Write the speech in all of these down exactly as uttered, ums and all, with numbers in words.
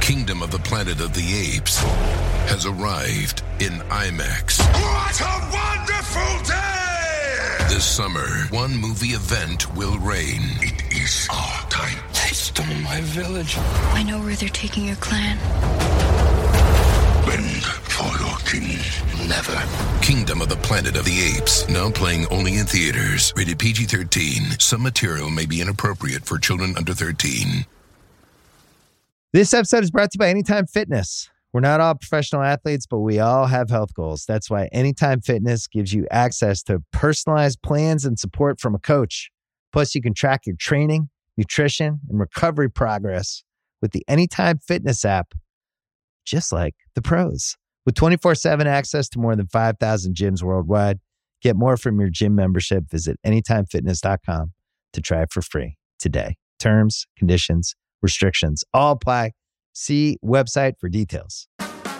Kingdom of the Planet of the Apes has arrived in IMAX. What a wonderful day! This summer, one movie event will reign. It is our time. They stole my village. I know where they're taking your clan. Bend for your king. Never. Kingdom of the Planet of the Apes, now playing only in theaters. Rated P G thirteen. Some material may be inappropriate for children under thirteen. This episode is brought to you by Anytime Fitness. We're not all professional athletes, but we all have health goals. That's why Anytime Fitness gives you access to personalized plans and support from a coach. Plus, you can track your training, nutrition, and recovery progress with the Anytime Fitness app, just like the pros. With twenty-four seven access to more than five thousand gyms worldwide, get more from your gym membership. Visit anytime fitness dot com to try it for free today. Terms, conditions, restrictions all apply. See website for details.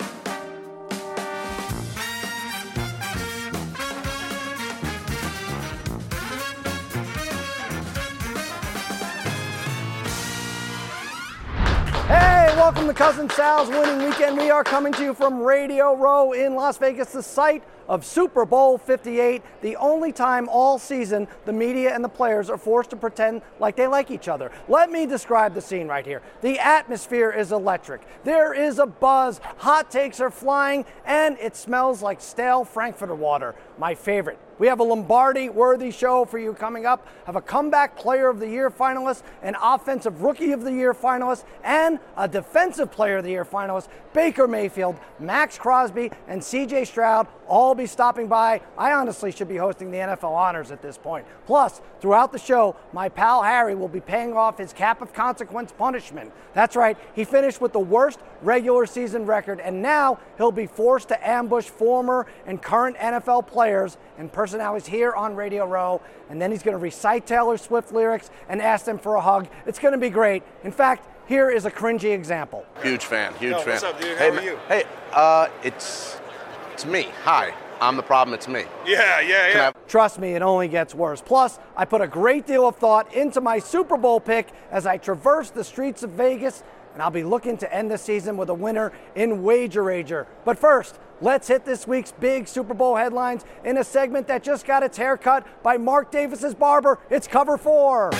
Hey, welcome to Cousin Sal's Winning Weekend. We are coming to you from Radio Row in Las Vegas, the site of Super Bowl fifty-eight, the only time all season the media and the players are forced to pretend like they like each other. Let me describe the scene right here. The atmosphere is electric. There is a buzz, hot takes are flying, and it smells like stale Frankfurter water, my favorite. We have a Lombardi-worthy show for you coming up, have a comeback player of the year finalist, an offensive rookie of the year finalist, and a defensive player of the year finalist. Baker Mayfield, Max Crosby, and C J Stroud all be stopping by. I honestly should be hosting the N F L honors at this point. Plus, throughout the show, my pal Harry will be paying off his cap of consequence punishment. That's right, he finished with the worst regular season record, and now he'll be forced to ambush former and current N F L players and personalities here on Radio Row, and then he's going to recite Taylor Swift lyrics and ask them for a hug. It's going to be great. In fact, here is a cringy example. Huge fan, huge Yo, fan. what's up, dude? How hey, are you? Hey, uh, it's it's me. Hi, I'm the problem. It's me. Yeah, yeah, yeah. I- Trust me, it only gets worse. Plus, I put a great deal of thought into my Super Bowl pick as I traverse the streets of Vegas, and I'll be looking to end the season with a winner in Wager Rager. But first, let's hit this week's big Super Bowl headlines in a segment that just got its hair cut by Mark Davis's barber. It's Cover Four.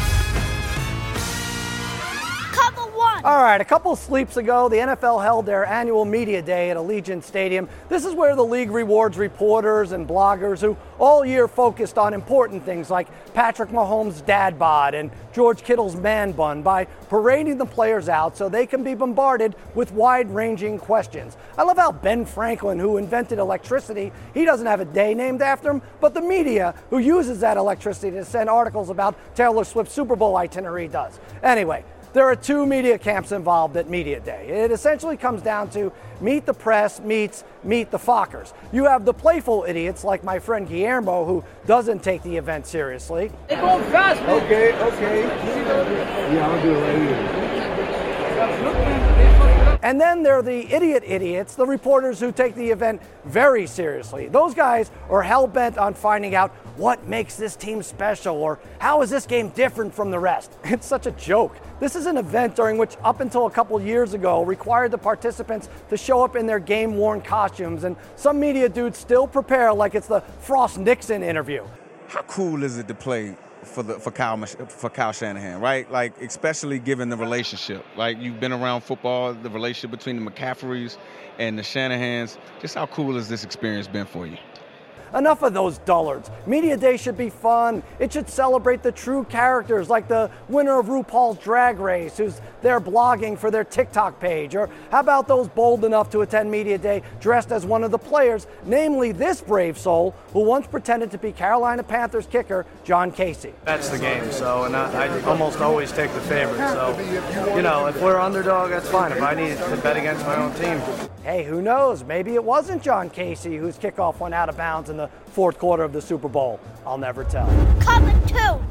Cover One. All right, a couple sleeps ago, the N F L held their annual media day at Allegiant Stadium. This is where the league rewards reporters and bloggers who all year focused on important things like Patrick Mahomes' dad bod and George Kittle's man bun by parading the players out so they can be bombarded with wide-ranging questions. I love how Ben Franklin, who invented electricity, he doesn't have a day named after him, but the media who uses that electricity to send articles about Taylor Swift's Super Bowl itinerary does. Anyway, there are two media camps involved at Media Day. It essentially comes down to meet the press meets meet the Fockers. You have the playful idiots like my friend Guillermo, who doesn't take the event seriously. They going fast, man. Okay, okay. Yeah, I'll do it right here. And then there are the idiot idiots, the reporters who take the event very seriously. Those guys are hell-bent on finding out what makes this team special or how is this game different from the rest. It's such a joke. This is an event during which, up until a couple years ago, required the participants to show up in their game-worn costumes, and some media dudes still prepare like it's the Frost Nixon interview. How cool is it to play for the for Kyle for Kyle Shanahan, right? Like, especially given the relationship. Like, you've been around football, the relationship between the McCaffreys and the Shanahans. Just how cool has this experience been for you? Enough of those dullards. Media Day should be fun. It should celebrate the true characters like the winner of RuPaul's Drag Race who's there blogging for their TikTok page. Or how about those bold enough to attend Media Day dressed as one of the players, namely this brave soul who once pretended to be Carolina Panthers kicker John Casey. That's the game, so and I, I almost always take the favorite. So, you know, if we're underdog, that's fine. If I need to bet against my own team. Hey, who knows? Maybe it wasn't John Casey whose kickoff went out of bounds in the fourth quarter of the Super Bowl. I'll never tell. Cover Two.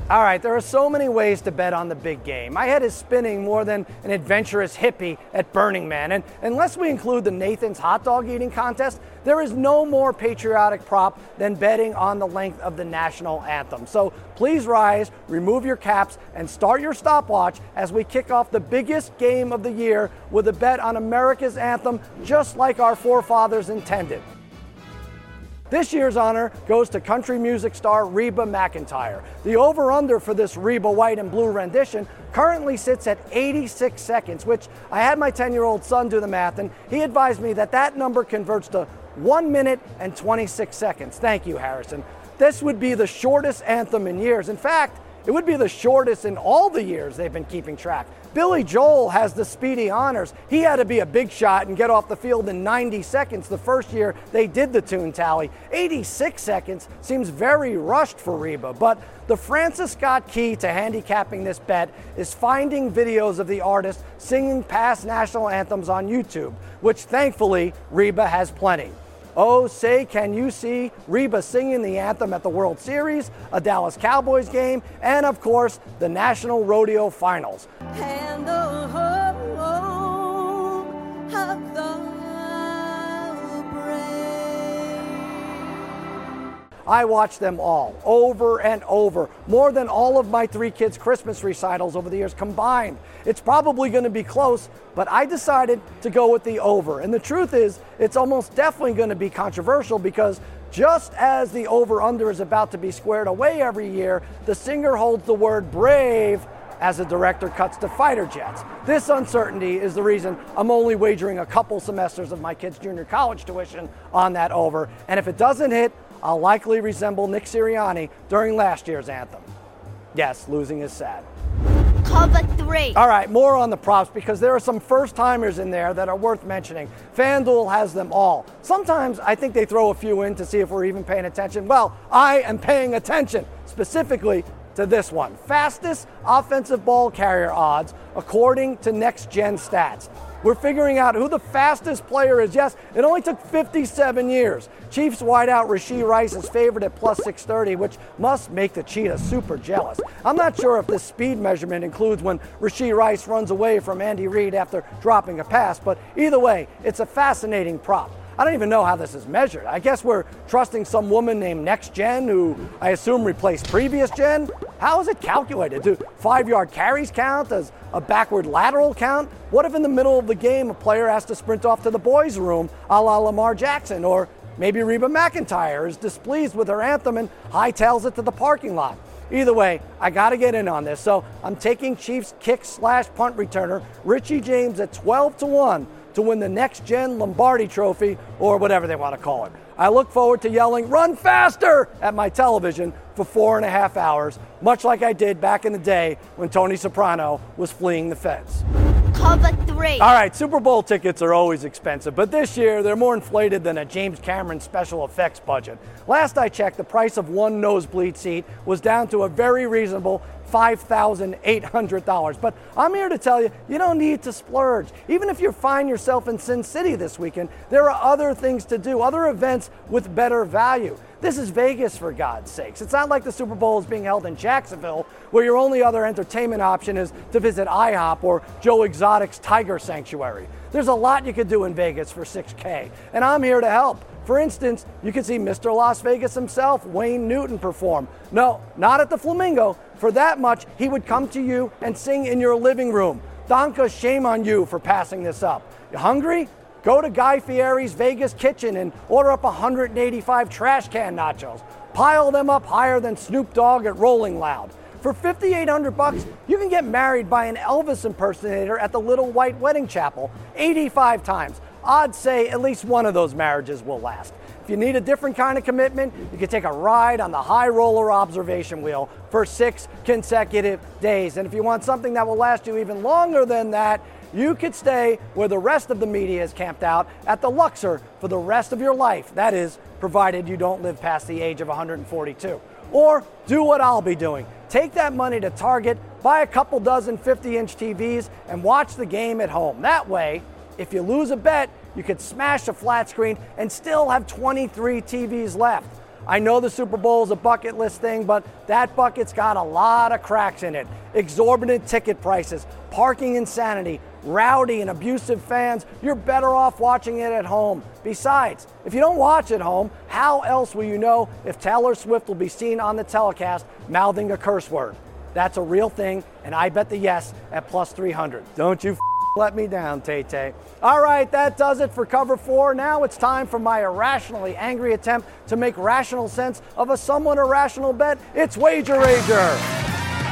All right, there are so many ways to bet on the big game. My head is spinning more than an adventurous hippie at Burning Man. And unless we include the Nathan's hot dog eating contest, there is no more patriotic prop than betting on the length of the national anthem. So please rise, remove your caps, and start your stopwatch as we kick off the biggest game of the year with a bet on America's anthem, just like our forefathers intended. This year's honor goes to country music star Reba McEntire. The over-under for this Reba white and blue rendition currently sits at eighty-six seconds, which I had my ten-year-old son do the math, and he advised me that that number converts to one minute and twenty-six seconds. Thank you, Harrison. This would be the shortest anthem in years. In fact, it would be the shortest in all the years they've been keeping track. Billy Joel has the speedy honors. He had to be a big shot and get off the field in ninety seconds the first year they did the tune tally. eighty-six seconds seems very rushed for Reba, but the Francis Scott key to handicapping this bet is finding videos of the artist singing past national anthems on YouTube, which thankfully Reba has plenty. Oh, say, can you see Reba singing the anthem at the World Series, a Dallas Cowboys game, and of course, the National Rodeo Finals. And the home of the I watched them all, over and over, more than all of my three kids' Christmas recitals over the years combined. It's probably going to be close, but I decided to go with the over. And the truth is, it's almost definitely going to be controversial because just as the over-under is about to be squared away every year, the singer holds the word brave as the director cuts to fighter jets. This uncertainty is the reason I'm only wagering a couple semesters of my kids' junior college tuition on that over. And if it doesn't hit, I'll likely resemble Nick Sirianni during last year's anthem. Yes, losing is sad. Cover three. All right, more on the props because there are some first-timers in there that are worth mentioning. FanDuel has them all. Sometimes I think they throw a few in to see if we're even paying attention. Well, I am paying attention, specifically to this one. Fastest offensive ball carrier odds according to Next Gen Stats. We're figuring out who the fastest player is. Yes, it only took fifty-seven years. Chiefs wideout Rashee Rice is favored at plus six thirty, which must make the Cheetahs super jealous. I'm not sure if this speed measurement includes when Rashee Rice runs away from Andy Reid after dropping a pass, but either way, it's a fascinating prop. I don't even know how this is measured. I guess we're trusting some woman named Next Gen who I assume replaced previous gen. How is it calculated? Do five-yard carries count? Does a backward lateral count? What if in the middle of the game a player has to sprint off to the boys' room a la Lamar Jackson? Or maybe Reba McEntire is displeased with her anthem and hightails it to the parking lot. Either way, I got to get in on this. So I'm taking Chiefs kick slash punt returner Richie James at twelve to one to win the Next Gen Lombardi Trophy, or whatever they want to call it. I look forward to yelling, "Run faster!" at my television for four and a half hours, much like I did back in the day when Tony Soprano was fleeing the feds. Cover three. All right, Super Bowl tickets are always expensive, but this year they're more inflated than a James Cameron special effects budget. Last I checked, the price of one nosebleed seat was down to a very reasonable five thousand eight hundred dollars. But I'm here to tell you, you don't need to splurge. Even if you find yourself in Sin City this weekend, there are other things to do, other events with better value. This is Vegas, for God's sakes. It's not like the Super Bowl is being held in Jacksonville, where your only other entertainment option is to visit IHOP or Joe Exotic's Tiger Sanctuary. There's a lot you could do in Vegas for six K, and I'm here to help. For instance, you could see Mister Las Vegas himself, Wayne Newton, perform. No, not at the Flamingo. For that much, he would come to you and sing in your living room. Donka, shame on you for passing this up. You hungry? Go to Guy Fieri's Vegas Kitchen and order up one hundred eighty-five trash can nachos. Pile them up higher than Snoop Dogg at Rolling Loud. For fifty-eight hundred bucks, you can get married by an Elvis impersonator at the Little White Wedding Chapel eighty-five times. Odds say at least one of those marriages will last. If you need a different kind of commitment, you can take a ride on the high roller observation wheel for six consecutive days. And if you want something that will last you even longer than that, you could stay where the rest of the media is camped out at the Luxor for the rest of your life. That is, provided you don't live past the age of one hundred forty-two. Or do what I'll be doing. Take that money to Target, buy a couple dozen fifty-inch T Vs, and watch the game at home. That way, if you lose a bet, you could smash a flat screen and still have twenty-three T Vs left. I know the Super Bowl is a bucket list thing, but that bucket's got a lot of cracks in it. Exorbitant ticket prices, parking insanity, rowdy and abusive fans. You're better off watching it at home. Besides, if you don't watch at home, how else will you know if Taylor Swift will be seen on the telecast mouthing a curse word? That's a real thing, and I bet the yes at plus three hundred. Don't you f- let me down, Tay-Tay. All right, that does it for cover four. Now it's time for my irrationally angry attempt to make rational sense of a somewhat irrational bet. It's Wager Rager.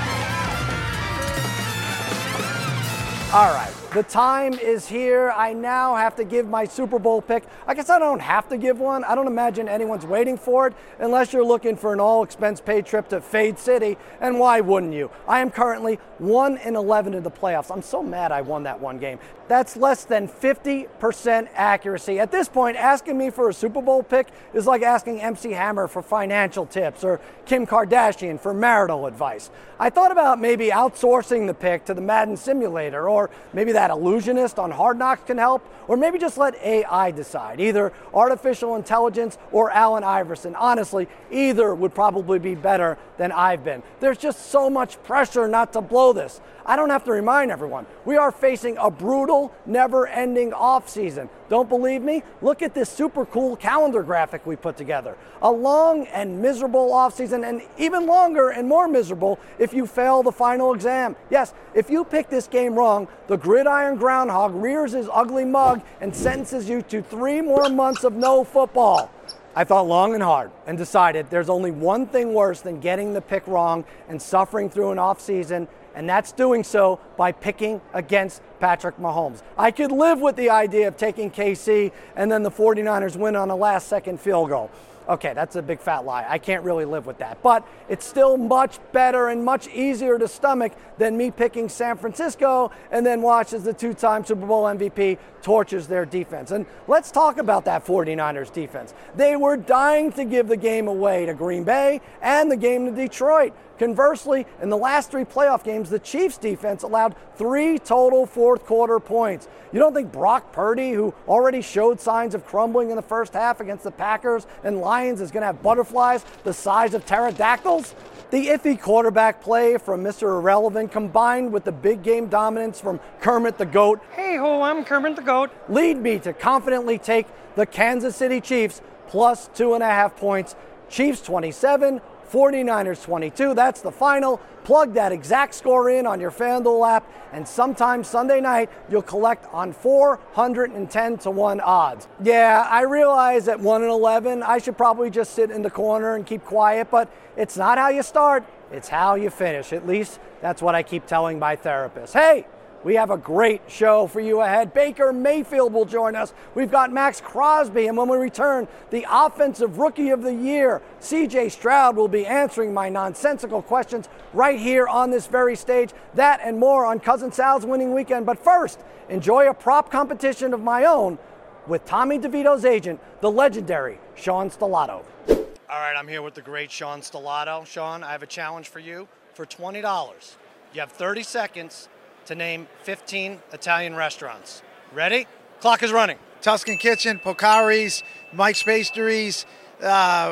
All right, the time is here. I now have to give my Super Bowl pick. I guess I don't have to give one. I don't imagine anyone's waiting for it unless you're looking for an all-expense-paid trip to Fade City, and why wouldn't you? I am currently one and eleven in the playoffs. I'm so mad I won that one game. That's less than fifty percent accuracy. At this point, asking me for a Super Bowl pick is like asking M C Hammer for financial tips or Kim Kardashian for marital advice. I thought about maybe outsourcing the pick to the Madden simulator, or maybe that illusionist on Hard Knocks can help, or maybe just let A I decide, either artificial intelligence or Allen Iverson. Honestly, either would probably be better than I've been. There's just so much pressure not to blow this. I don't have to remind everyone. We are facing a brutal, never-ending offseason. Don't believe me? Look at this super cool calendar graphic we put together. A long and miserable offseason, and even longer and more miserable if you fail the final exam. Yes, if you pick this game wrong, the gridiron groundhog rears his ugly mug and sentences you to three more months of no football. I thought long and hard and decided there's only one thing worse than getting the pick wrong and suffering through an offseason, and that's doing so by picking against Patrick Mahomes. I could live with the idea of taking K C and then the 49ers win on a last-second field goal. Okay, that's a big fat lie. I can't really live with that. But it's still much better and much easier to stomach than me picking San Francisco and then watch as the two-time Super Bowl M V P torches their defense. And let's talk about that 49ers defense. They were dying to give the game away to Green Bay and the game to Detroit. Conversely, in the last three playoff games, the Chiefs defense allowed three total fourth quarter points. You don't think Brock Purdy, who already showed signs of crumbling in the first half against the Packers and Lions, is going to have butterflies the size of pterodactyls? The iffy quarterback play from Mister Irrelevant, combined with the big game dominance from Kermit the Goat, hey ho, I'm Kermit the Goat, lead me to confidently take the Kansas City Chiefs plus two and a half points. Chiefs twenty-seven, 49ers twenty-two. That's the final. Plug that exact score in on your FanDuel app, and sometime Sunday night, you'll collect on four hundred ten to one odds. Yeah, I realize at one and eleven, I should probably just sit in the corner and keep quiet, but it's not how you start, it's how you finish. At least that's what I keep telling my therapist. Hey, we have a great show for you ahead. Baker Mayfield will join us. We've got Max Crosby, and when we return, the Offensive Rookie of the Year, C J Stroud, will be answering my nonsensical questions right here on this very stage. That and more on Cousin Sal's Winning Weekend. But first, enjoy a prop competition of my own with Tommy DeVito's agent, the legendary Sean Stellato. All right, I'm here with the great Sean Stellato. Sean, I have a challenge for you for twenty dollars. You have thirty seconds to name fifteen Italian restaurants. Ready? Clock is running. Tuscan Kitchen, Pocari's, Mike's Pastries, uh,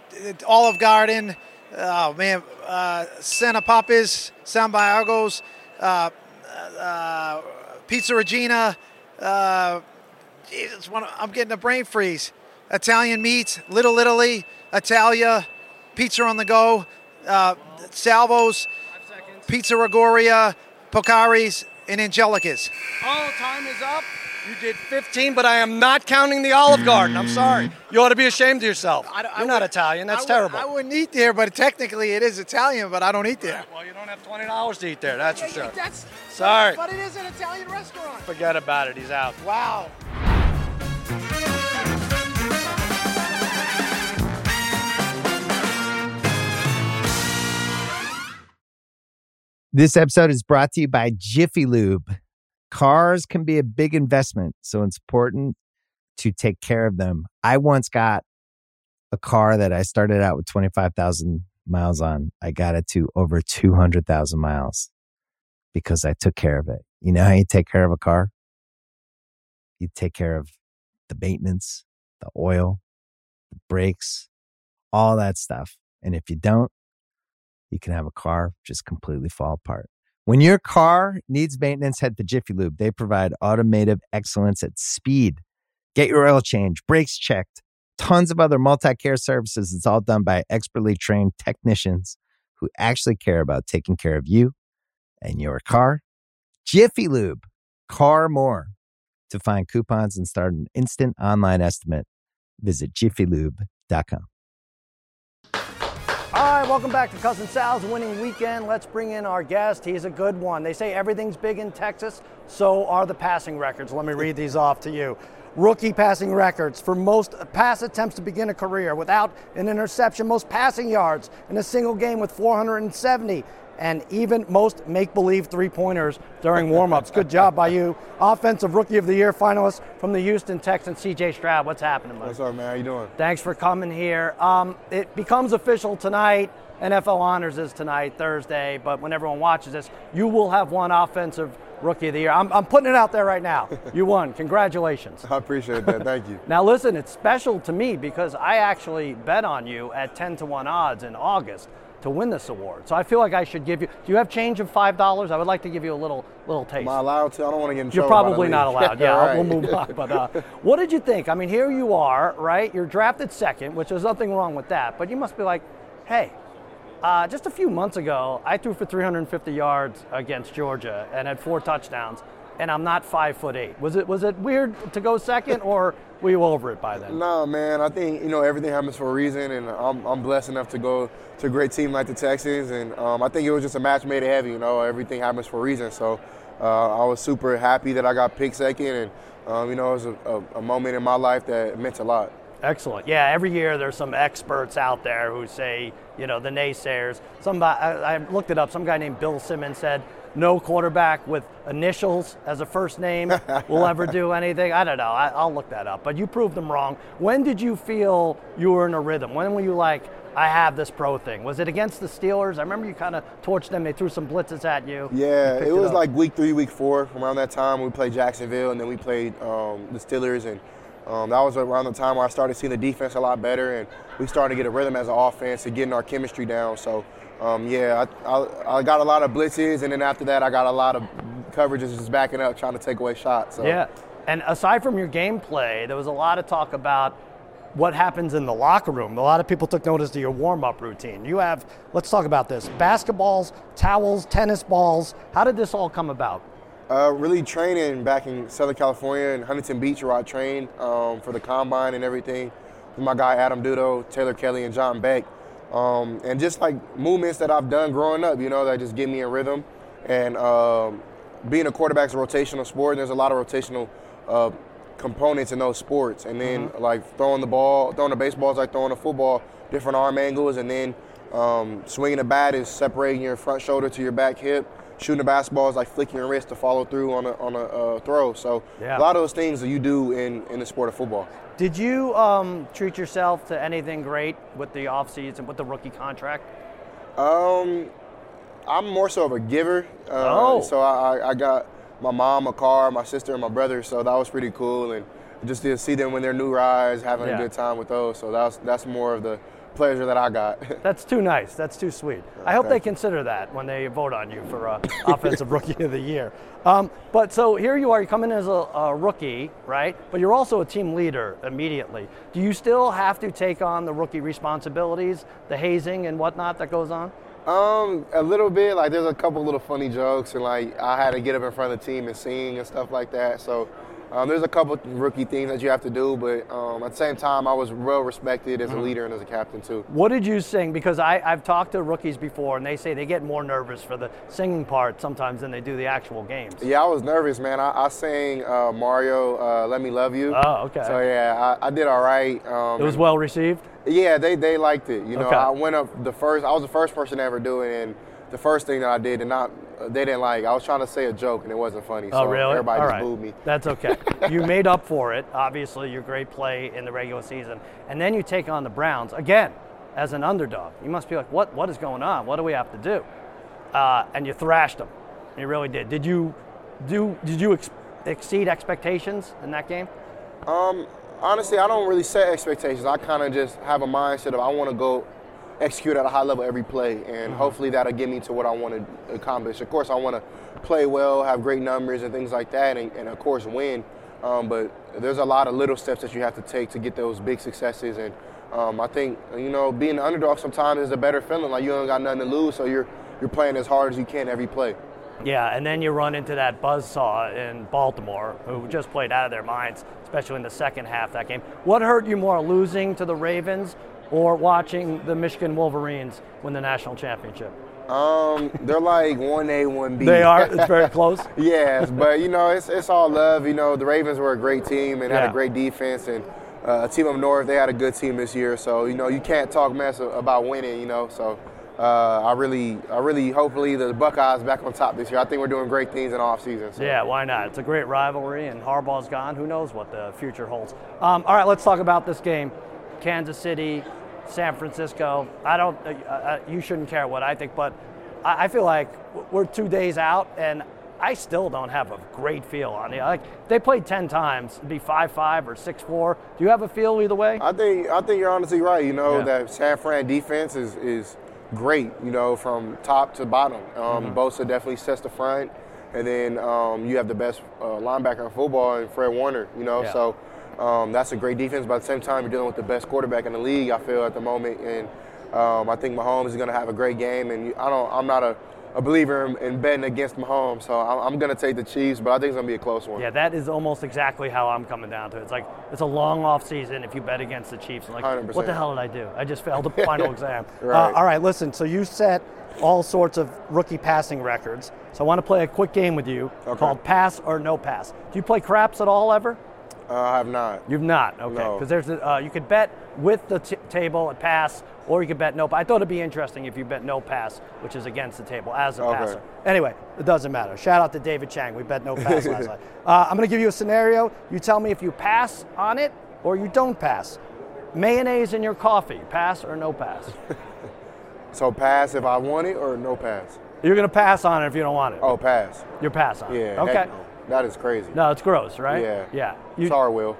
Olive Garden, oh man, uh, Santa Papa's, San Biagos, uh, uh, Pizza Regina, uh, Jesus, one, I'm getting a brain freeze. Italian Meats, Little Italy, Italia, Pizza on the Go, uh, Salvo's, Pizza Ragoria, Pocari's, and Angelica's. Oh, time is up. You did fifteen, but I am not counting the Olive Garden. I'm sorry. You ought to be ashamed of yourself. I, I You're not Italian. That's I terrible. I wouldn't eat there, but technically it is Italian, but I don't eat there. Well, you don't have twenty dollars to eat there, that's yeah, for sure. That's, sorry. But it is an Italian restaurant. Forget about it. He's out. Wow. This episode is brought to you by Jiffy Lube. Cars can be a big investment, so it's important to take care of them. I once got a car that I started out with twenty-five thousand miles on. I got it to over two hundred thousand miles because I took care of it. You know how you take care of a car? You take care of the maintenance, the oil, the brakes, all that stuff. And if you don't, you can have a car just completely fall apart. When your car needs maintenance, head to Jiffy Lube. They provide automotive excellence at speed. Get your oil change, brakes checked, tons of other multi-care services. It's all done by expertly trained technicians who actually care about taking care of you and your car. Jiffy Lube, car more. To find coupons and start an instant online estimate, visit jiffy lube dot com. All right, welcome back to Cousin Sal's Winning Weekend. Let's bring in our guest. He's a good one. They say everything's big in Texas, so are the passing records. Let me read these off to you. Rookie passing records for most pass attempts to begin a career without an interception, most passing yards in a single game with four hundred seventy, and even most make-believe three-pointers during warm-ups. Good job by you. Offensive Rookie of the Year finalist from the Houston Texans, C J Stroud. What's happening, man? What's up, man? How you doing? Thanks for coming here. Um, it becomes official tonight. N F L Honors is tonight, Thursday, but when everyone watches this, you will have one Offensive Rookie of the Year. I'm, I'm putting it out there right now. You won. Congratulations. I appreciate that. Thank you. Now, listen, it's special to me because I actually bet on you at ten to one odds in August to win this award. So I feel like I should give you, do you have change of five dollars? I would like to give you a little little taste. Am I allowed to? I don't want to get in You're trouble. probably not allowed. Yeah, right. we'll move on. But uh, what did you think? I mean, here you are, right? You're drafted second, which there's nothing wrong with that. But you must be like, hey, uh, just a few months ago, I threw for three hundred fifty yards against Georgia and had four touchdowns, and I'm not five foot eight. Was it was it weird to go second, or were you over it by then? No, man. I think, you know, everything happens for a reason, and I'm, I'm blessed enough to go to a great team like the Texans, and um, I think it was just a match made in heaven. You know, everything happens for a reason. So uh, I was super happy that I got picked second, and um, you know, it was a, a, a moment in my life that meant a lot. Excellent. Yeah, every year there's some experts out there who say, you know, the naysayers. Somebody, I, I looked it up. Some guy named Bill Simmons said no quarterback with initials as a first name will ever do anything. I don't know. I, I'll look that up. But you proved them wrong. When did you feel you were in a rhythm? When were you like, I have this pro thing? Was it against the Steelers? I remember you kind of torched them. They threw some blitzes at you. Yeah, you it was it like week three, week four. Around that time, we played Jacksonville, and then we played um, the Steelers, and Um, that was around the time where I started seeing the defense a lot better, and we started to get a rhythm as an offense and getting our chemistry down. So, um, yeah, I, I, I got a lot of blitzes, and then after that, I got a lot of coverages just backing up, trying to take away shots. So. Yeah, and aside from your gameplay, there was a lot of talk about what happens in the locker room. A lot of people took notice to your warm-up routine. You have, let's talk about this, basketballs, towels, tennis balls. How did this all come about? Uh, really training back in Southern California in Huntington Beach, where I trained um, for the combine and everything with my guy Adam Dudo, Taylor Kelly, and John Beck. Um, and just like movements that I've done growing up, you know, that just get me in rhythm. And um, being a quarterback is a rotational sport, and there's a lot of rotational uh, components in those sports. And then mm-hmm. like throwing the ball, throwing the baseball is like throwing a football, different arm angles, and then um, swinging the bat is separating your front shoulder to your back hip. Shooting the basketball is like flicking your wrist to follow through on a on a uh, throw. So yeah. a lot of those things that you do in, in the sport of football. Did you um, treat yourself to anything great with the offseason, with the rookie contract? Um, I'm more so of a giver. Uh, oh. So I, I got my mom a car, my sister, and my brother. So that was pretty cool, and just to see them when they're new rides, having yeah. a good time with those. So that's that's more of the pleasure that I got. That's too nice. That's too sweet. I hope they consider that when they vote on you for uh, Offensive Rookie of the Year. Um, but so here you are. You come in as a, a rookie, right? But you're also a team leader immediately. Do you still have to take on the rookie responsibilities, the hazing and whatnot that goes on? Um, a little bit. Like there's a couple little funny jokes, and like I had to get up in front of the team and sing and stuff like that. So. Um, there's a couple rookie things that you have to do, but um, at the same time, I was well respected as a leader and as a captain too. What did you sing? Because I, I've talked to rookies before, and they say they get more nervous for the singing part sometimes than they do the actual games. Yeah, I was nervous, man. I, I sang uh, Mario, uh, Let Me Love You. Oh, okay. So, yeah, I, I did all right. Um, it was well received? Yeah, they, they liked it. You know, okay. I went up the first, I was the first person to ever do it, and the first thing that I did, and not they didn't like. I was trying to say a joke, and it wasn't funny. Oh, so really? Everybody All just right. booed me. That's okay. You made up for it. Obviously, your great play in the regular season, and then you take on the Browns again as an underdog. You must be like, what? What is going on? What do we have to do? Uh, and you thrashed them. You really did. Did you do? Did you ex- exceed expectations in that game? Um, honestly, I don't really set expectations. I kind of just have a mindset of I want to go execute at a high level every play, and mm-hmm. hopefully that'll get me to what I want to accomplish. Of course, I want to play well, have great numbers and things like that, and, and of course win. Um, but there's a lot of little steps that you have to take to get those big successes, and um, I think, you know, being an underdog sometimes is a better feeling. Like you don't got nothing to lose, so you're you're playing as hard as you can every play. Yeah, and then you run into that buzzsaw in Baltimore, who just played out of their minds, especially in the second half of that game. What hurt you more, losing to the Ravens or watching the Michigan Wolverines win the national championship? Um, they're like one A, one B. They are? It's very close? Yes, but, you know, it's it's all love. You know, the Ravens were a great team and yeah. had a great defense, and uh, a team up north, they had a good team this year. So, you know, you can't talk mess about winning, you know. So uh, I really, I really, hopefully the Buckeyes back on top this year. I think we're doing great things in the offseason. So. Yeah, why not? It's a great rivalry, and Harbaugh's gone. Who knows what the future holds. Um, all right, let's talk about this game. Kansas City, San Francisco. I don't, uh, uh, you shouldn't care what I think, but I, I feel like we're two days out, and I still don't have a great feel on it. Like, they played ten times, it'd be five five or six four. Do you have a feel either way? I think I think you're honestly right. You know, yeah. that San Fran defense is, is great, you know, from top to bottom. Um, mm-hmm. Bosa definitely sets the front, and then um, you have the best uh, linebacker in football in Fred Warner, you know, yeah. so um, that's a great defense. But at the same time, you're dealing with the best quarterback in the league, I feel, at the moment, and um, I think Mahomes is going to have a great game, and I don't, I'm not a a believer in, in betting against Mahomes, so I'm, I'm going to take the Chiefs, but I think it's going to be a close one. Yeah, that is almost exactly how I'm coming down to it. It's like, it's a long off season if you bet against the Chiefs. I'm like, one hundred percent. What the hell did I do? I just failed the final exam. Right. Uh, all right, listen, so you set all sorts of rookie passing records, so I want to play a quick game with you okay. called Pass or No Pass. Do you play craps at all ever? Uh, I have not. You've not? Okay, because no. there's a, uh, you could bet with the t- table at pass, or you could bet no. I thought it'd be interesting if you bet no pass, which is against the table as a okay. passer. Anyway, it doesn't matter. Shout out to David Chang. We bet no pass last night. Uh, I'm going to give you a scenario. You tell me if you pass on it or you don't pass. Mayonnaise in your coffee, pass or no pass? So pass if I want it, or no pass? You're going to pass on it if you don't want it. Oh, pass. You're pass on it. Yeah. Okay. That, that is crazy. No, it's gross, right? Yeah. Yeah. You, Sorry, Will.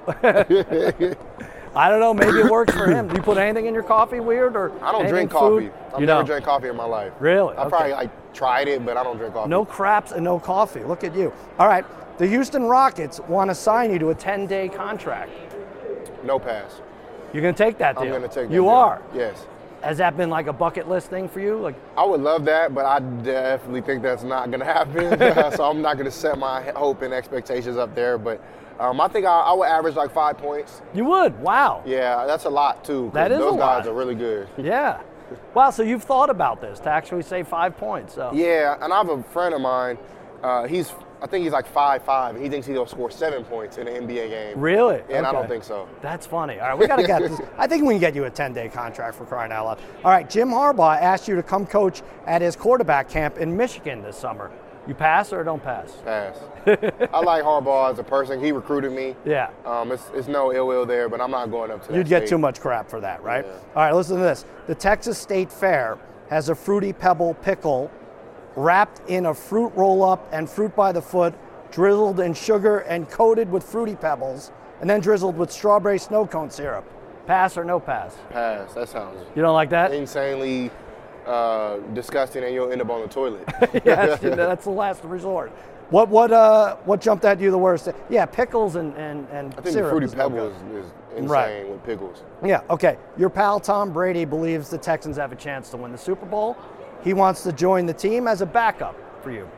I don't know. Maybe it works for him. Do you put anything in your coffee weird, or I don't drink food? coffee. I've you never don't? drank coffee in my life. Really? I okay. probably like tried it, but I don't drink coffee. No craps and no coffee. Look at you. All right. The Houston Rockets want to sign you to a ten-day contract. No pass. You're going to take that deal? I'm going to take that You deal. are? Yes. Has that been like a bucket list thing for you? Like, I would love that, but I definitely think that's not going to happen. So I'm not going to set my hope and expectations up there. But um, I think I, I would average like five points. You would? Wow. Yeah, that's a lot too. That is those a guys lot. are really good. Yeah. Wow, so you've thought about this to actually say five points. So. Yeah, and I have a friend of mine. Uh, he's I think he's like five five, and he thinks he'll score seven points in an N B A game. Really? Yeah, and okay. I don't think so. That's funny. All right, we got to get this. I think we can get you a ten-day contract, for crying out loud. All right, Jim Harbaugh asked you to come coach at his quarterback camp in Michigan this summer. You pass or don't pass? Pass. I like Harbaugh as a person. He recruited me. Yeah. Um, it's, it's no ill will there, but I'm not going up to that You'd get state. too much crap for that, right? Yeah. All right, listen to this. The Texas State Fair has a Fruity Pebble pickle wrapped in a fruit roll-up and fruit by the foot, drizzled in sugar and coated with Fruity Pebbles, and then drizzled with strawberry snow cone syrup. Pass or no pass? Pass. That sounds You don't like that? insanely uh, disgusting, and you'll end up on the toilet. Yes, that's the last resort. What what uh what jumped at you the worst? Yeah, pickles and and, and I think syrup the Fruity is no Pebble good. is, is insane Right. with pickles. Yeah, okay. Your pal Tom Brady believes the Texans have a chance to win the Super Bowl. He wants to join the team as a backup for you.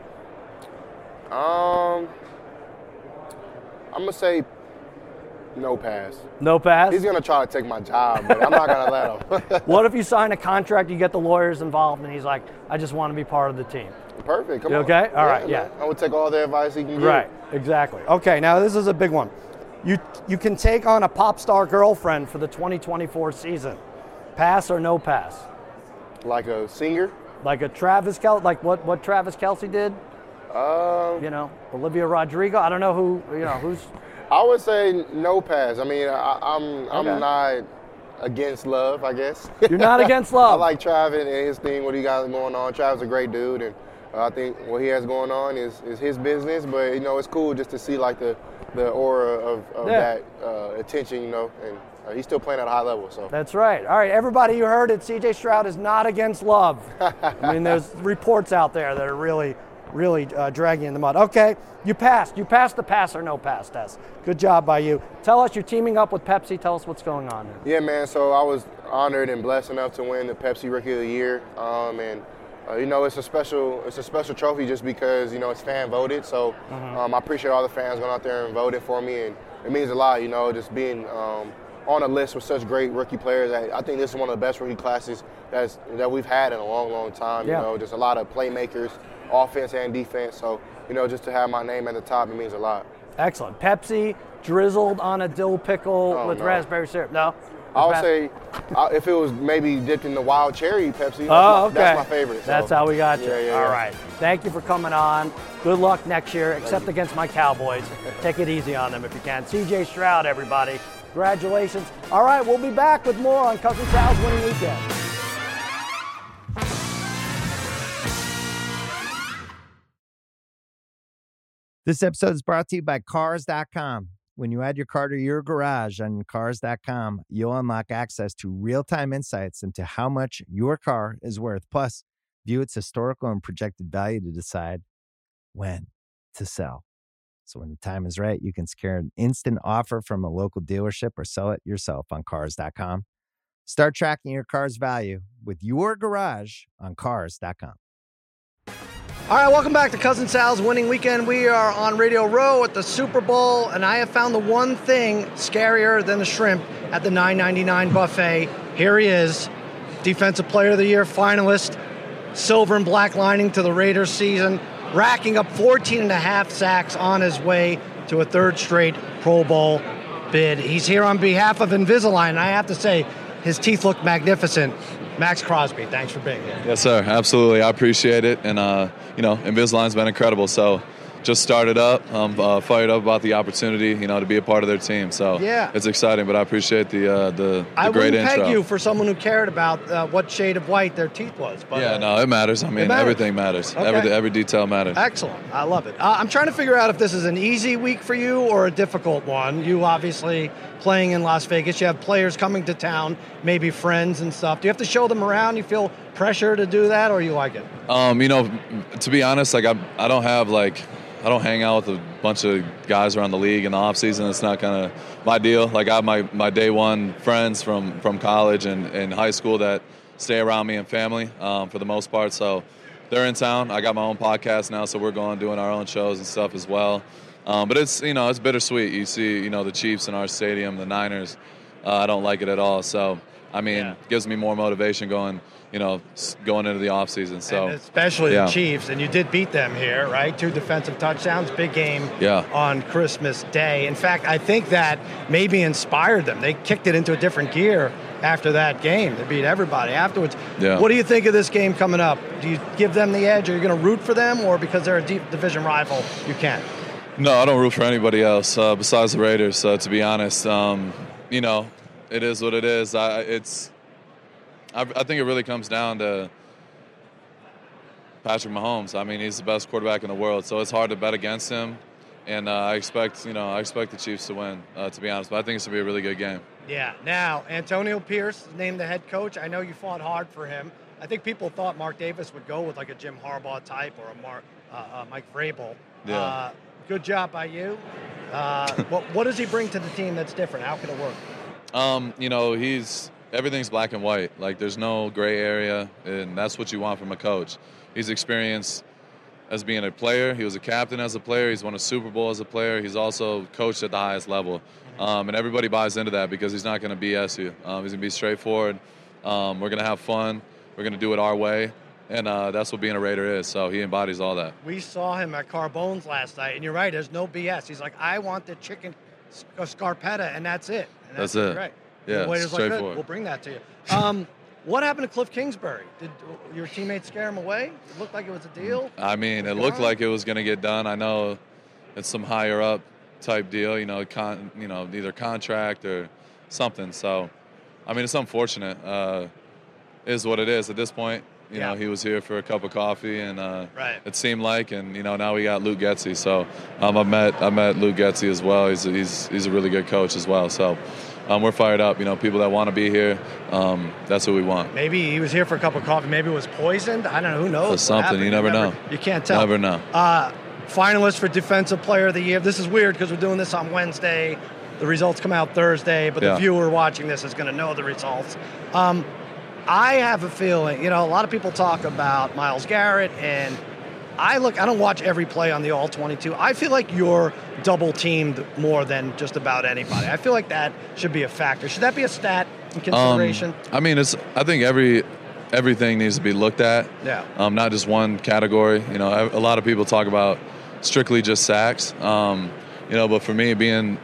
Um, I'm gonna say no pass. No pass? He's gonna try to take my job, but I'm not gonna let him. What if you sign a contract, you get the lawyers involved, and he's like, I just want to be part of the team? Perfect. Come You on. okay? All right, yeah. man. I would take all the advice he can give. Right, exactly. Okay, now this is a big one. You you can take on a pop star girlfriend for the twenty twenty-four season. Pass or no pass? Like a singer? Like a Travis Kelce, like what, what Travis Kelce did? Um, You know, Olivia Rodrigo. I don't know who, you know, who's. I would say no pass. I mean, I, I'm I'm Okay. not against love, I guess. You're not against love? I like Travis and his thing, what he got going on. Travis is a great dude, and Uh, I think what he has going on is, is his business, but, you know, it's cool just to see, like, the, the aura of, of Yeah. that uh, attention, you know, and uh, he's still playing at a high level. So That's right. All right, everybody, you heard it. C J Stroud is not against love. I mean, there's reports out there that are really, really uh, dragging you in the mud. Okay, you passed. You passed the pass or no pass test. Good job by you. Tell us, you're teaming up with Pepsi. Tell us what's going on here. Yeah, man. So I was honored and blessed enough to win the Pepsi Rookie of the Year, um, and uh, you know it's a special it's a special trophy just because you know it's fan voted. So Mhm. um, I appreciate all the fans going out there and voting for me, and it means a lot. You know, just being um, on a list with such great rookie players. I, I think this is one of the best rookie classes that's that we've had in a long, long time. Yeah. You know, just a lot of playmakers, offense and defense. So you know, just to have my name at the top, it means a lot. Excellent. Pepsi drizzled on a dill pickle Oh, with no. raspberry syrup. No? I would Ras- say uh, if it was maybe dipped in the wild cherry Pepsi, that's, Oh, my, okay. that's my favorite. so. That's how we got you. Yeah, yeah, All yeah. right. Thank you for coming on. Good luck next year, except against my Cowboys. Take it easy on them if you can. C J Stroud, everybody. Congratulations. All right, we'll be back with more on Cousin Sal's Winning Weekend. This episode is brought to you by Cars dot com. When you add your car to your garage on Cars dot com, you'll unlock access to real-time insights into how much your car is worth. Plus, view its historical and projected value to decide when to sell. So when the time is right, you can secure an instant offer from a local dealership or sell it yourself on Cars dot com. Start tracking your car's value with your garage on Cars dot com. All right, welcome back to Cousin Sal's Winning Weekend. We are on Radio Row at the Super Bowl, and I have found the one thing scarier than the shrimp at the nine ninety-nine buffet. Here he is, Defensive Player of the Year finalist, silver and black lining to the Raiders season, racking up fourteen and a half sacks on his way to a third straight Pro Bowl bid. He's here on behalf of Invisalign, and I have to say, his teeth look magnificent. Max Crosby, thanks for being here. Yes, sir. Absolutely. I appreciate it. And, uh, you know, Invisalign's been incredible. So just started up. I'm uh, fired up about the opportunity, you know, to be a part of their team. So Yeah. it's exciting, but I appreciate the uh, the, the I great wouldn't intro. peg you for someone who cared about uh, what shade of white their teeth was. But, yeah, uh, no, it matters. I mean, matters. everything matters. Okay. Every, every detail matters. Excellent. I love it. Uh, I'm trying to figure out if this is an easy week for you or a difficult one. You obviously playing in Las Vegas. You have players coming to town, maybe friends and stuff. Do you have to show them around? You feel pressure to do that, or you like it? Um, you know, to be honest, like I, I don't have like, I don't hang out with a bunch of guys around the league in the off season. It's not kind of my deal. Like I have my, my day one friends from, from college and, and high school that stay around me and family um, for the most part. So they're in town. I got my own podcast now, so we're going doing our own shows and stuff as well. Um, but it's, you know, it's bittersweet. You see, you know, the Chiefs in our stadium, the Niners. Uh, I don't like it at all. So, I mean, Yeah. it gives me more motivation going, you know, s- going into the offseason. So, And especially yeah. the Chiefs, and you did beat them here, right? Two defensive touchdowns, big game Yeah. on Christmas Day. In fact, I think that maybe inspired them. They kicked it into a different gear after that game. They beat everybody afterwards. Yeah. What do you think of this game coming up? Do you give them the edge? Are you going to root for them, or because they're a deep division rival, you can't? No, I don't root for anybody else uh, besides the Raiders. Uh, to be honest, um, you know, it is what it is. I, it's, I, I think it really comes down to Patrick Mahomes. I mean, he's the best quarterback in the world, so it's hard to bet against him. And uh, I expect, you know, I expect the Chiefs to win. Uh, to be honest, but I think it's gonna be a really good game. Yeah. Now, Antonio Pierce is named the head coach. I know you fought hard for him. I think people thought Mark Davis would go with like a Jim Harbaugh type or a Mark, uh, uh, Mike Vrabel. Yeah. Uh, good job by you. Uh, what, what does he bring to the team that's different? How can it work? Um, you know, he's everything's black and white. Like there's no gray area, and that's what you want from a coach. He's experienced as being a player. He was a captain as a player. He's won a Super Bowl as a player. He's also coached at the highest level, um, and everybody buys into that because he's not going to B S you. Um, he's going to be straightforward. Um, we're going to have fun. We're going to do it our way, and uh, that's what being a Raider is. So he embodies all that. We saw him at Carbone's last night, and you're right. There's no B S. He's like, I want the chicken sc- scarpetta, and that's it. And That's that's it. Right. Yeah, The waiter's like, good, straightforward. we'll bring that to you. Um, what happened to Cliff Kingsbury? Did your teammates scare him away? It looked like it was a deal. I mean, it Was looked gone? like it was going to get done. I know it's some higher up type deal, you know, con, you know, either contract or something. So, I mean, it's unfortunate. Uh, it is what it is at this point. You Yeah. know, he was here for a cup of coffee, and uh, Right. it seemed like, and you know, now we got Luke Getsy. So um, I met I met Luke Getsy as well. He's a, he's he's a really good coach as well. So um, we're fired up. You know, people that want to be here, um, that's what we want. Maybe he was here for a cup of coffee. Maybe it was poisoned. I don't know. Who knows? For what something, happened. you never never know. You can't tell. Never know. Uh, finalist for Defensive Player of the Year. This is weird because we're doing this on Wednesday. The results come out Thursday, but Yeah. the viewer watching this is going to know the results. Um, I have a feeling, you know, a lot of people talk about Myles Garrett, and I look, I don't watch every play on the All twenty-two. I feel like you're double teamed more than just about anybody. I feel like that should be a factor. Should that be a stat in consideration? Um, I mean, it's. I think every everything needs to be looked at. Yeah. Um, not just one category. You know, a lot of people talk about strictly just sacks. Um, you know, but for me, being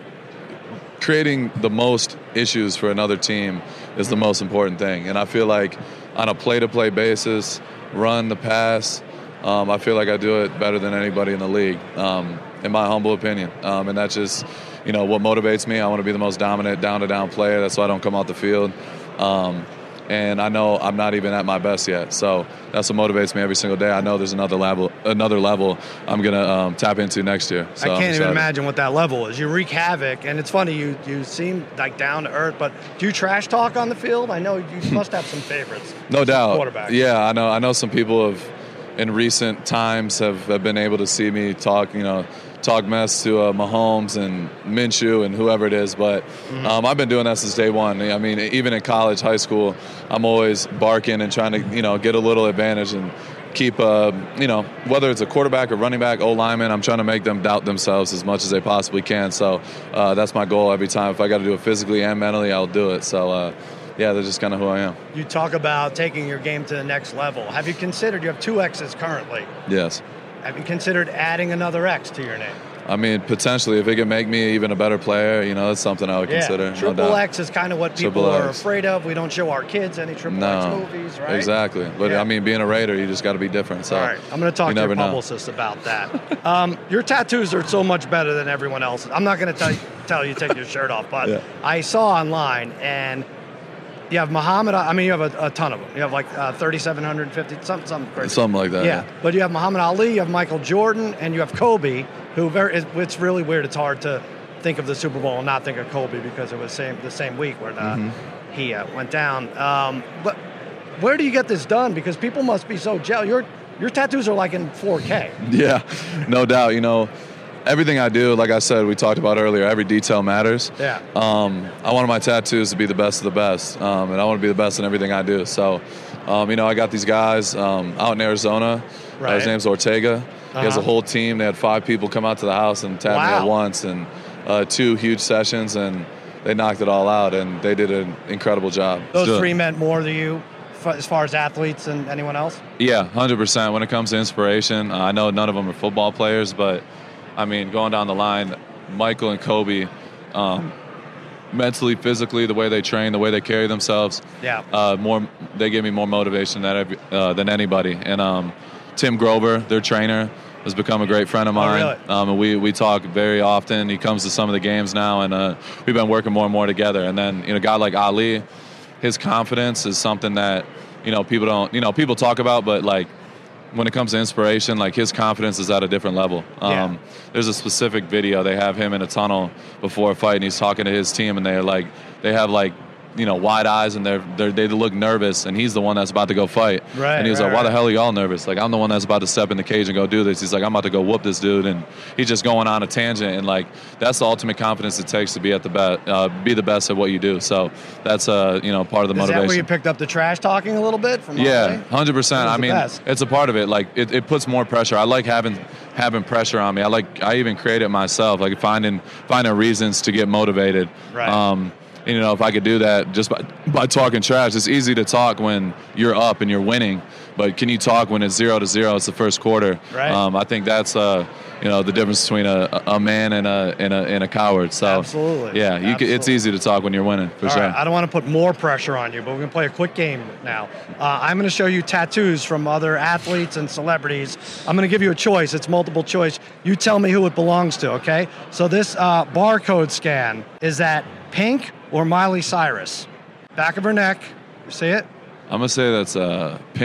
creating the most issues for another team is the most important thing. And I feel like on a play-to-play basis, run the pass, um, I feel like I do it better than anybody in the league, um, in my humble opinion. Um, and that's just, you know, what motivates me. I want to be the most dominant down-to-down player. That's why I don't come off the field. Um, and I know I'm not even at my best yet. So that's what motivates me every single day. I know there's another level another level I'm going to um, tap into next year. So I can't I'm even excited. imagine what that level is. You wreak havoc, and it's funny, you you seem like down to earth, but do you trash talk on the field? I know you must have some favorites. No some doubt. Quarterbacks. Yeah, I know. I know some people have, in recent times, have, have been able to see me talk, you know, talk mess to uh, Mahomes and Minshew and whoever it is. But Mm-hmm. um, I've been doing that since day one. I mean, even in college, high school, I'm always barking and trying to, you know, get a little advantage and keep, uh, you know, whether it's a quarterback or running back, O-lineman, I'm trying to make them doubt themselves as much as they possibly can. So uh, that's my goal every time. If I got to do it physically and mentally, I'll do it. So, uh, yeah, that's just kind of who I am. You talk about taking your game to the next level. Have you considered, you have two X's currently. Yes. Have you considered adding another X to your name? I mean, potentially, if it can make me even a better player, you know, that's something I would Yeah, consider. Triple no doubt. X is kind of what people Triple are X. afraid of. We don't show our kids any Triple X No, movies, right? exactly. But Yeah. I mean, being a Raider, you just got to be different. So All right, I'm going to talk you to your never know. publicist about that. um, your tattoos are so much better than everyone else's. I'm not going to tell you, tell you to take your shirt off, but Yeah. I saw online, and you have Muhammad. I mean, you have a, a ton of them. You have like uh, thirty-seven fifty, something, something crazy. Something like that. Yeah, but you have Muhammad Ali, you have Michael Jordan, and you have Kobe, who very. It's, it's really weird. It's hard to think of the Super Bowl and not think of Kobe because it was same the same week when uh, Mm-hmm. he uh, went down. Um, but where do you get this done? Because people must be so jealous. Your your tattoos are like in four K. Yeah, no doubt. You know, everything I do, like I said, we talked about earlier, every detail matters. Yeah. Um, I wanted my tattoos to be the best of the best, um, and I want to be the best in everything I do. So, um, you know, I got these guys um, out in Arizona. Right. Uh, his name's Ortega. He has Uh-huh. a whole team. They had five people come out to the house and tab me Wow. at once, and uh, two huge sessions, and they knocked it all out, and they did an incredible job. Those Still- three meant more to you f- as far as athletes than anyone else? Yeah, one hundred percent. When it comes to inspiration, uh, I know none of them are football players, but, I mean, going down the line, Michael and Kobe, um, mentally, physically, the way they train, the way they carry themselves, Yeah. uh, more they give me more motivation than, every, uh, than anybody. And um, Tim Grover, their trainer, has become a great friend of Oh, mine. really? Um, and we, we talk very often. He comes to some of the games now, and uh, we've been working more and more together. And then, you know, a guy like Ali, his confidence is something that, you know, people don't, you know, people talk about, but like when it comes to inspiration, like his confidence is at a different level. Um, Yeah. There's a specific video. They have him in a tunnel before a fight, and he's talking to his team, and they're like, they have like, you know, wide eyes, and they're, they're they look nervous, and he's the one that's about to go fight. Right, And he was right, like, why the right. hell are y'all nervous? Like, I'm the one that's about to step in the cage and go do this. He's like, I'm about to go whoop this dude, and he's just going on a tangent, and like that's the ultimate confidence it takes to be at the best, uh, be the best at what you do. So that's uh, you know, part of the Is that motivation. where you picked up the trash talking a little bit from Yeah, Ali? one hundred percent. That was I the mean, best. it's a part of it. Like, it, it puts more pressure. I like having having pressure on me. I like, I even create it myself, like finding finding reasons to get motivated. Right. Um, and, you know, if I could do that just by, by talking trash, it's easy to talk when you're up and you're winning. But can you talk when it's zero to zero? It's the first quarter. Right. Um, I think that's uh, you know, the difference between a, a man and a and a and a coward. So Absolutely. yeah, you Can, it's Absolutely. easy to talk when you're winning for All sure. right, I don't want to put more pressure on you, but we're going to play a quick game now. Uh, I'm going to show you tattoos from other athletes and celebrities. I'm going to give you a choice. It's multiple choice. You tell me who it belongs to, okay? So this uh, barcode scan, is that Pink or Miley Cyrus? Back of her neck. You see it? I'm gonna say that's uh, Pink.